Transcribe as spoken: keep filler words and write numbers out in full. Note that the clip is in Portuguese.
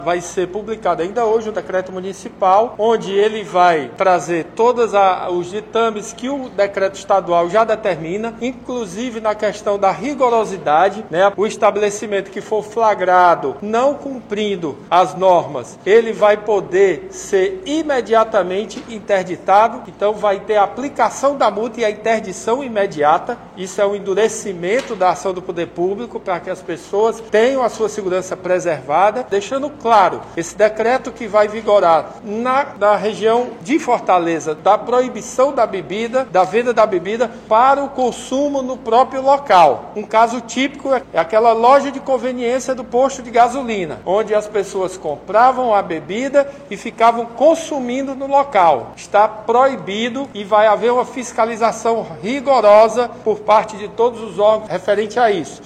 Vai ser publicado ainda hoje um decreto municipal, onde ele vai trazer todos os ditames que o decreto estadual já determina, inclusive na questão da rigorosidade, né? O estabelecimento que for flagrado não cumprindo as normas, ele vai poder ser imediatamente interditado, então vai ter a aplicação da multa e a interdição imediata. Isso é um endurecimento da ação do poder público para que as pessoas tenham a sua segurança preservada, deixando claro, esse decreto que vai vigorar na, na região de Fortaleza, da proibição da bebida, da venda da bebida para o consumo no próprio local. Um caso típico é aquela loja de conveniência do posto de gasolina, onde as pessoas compravam a bebida e ficavam consumindo no local. Está proibido e vai haver uma fiscalização rigorosa por parte de todos os órgãos referente a isso.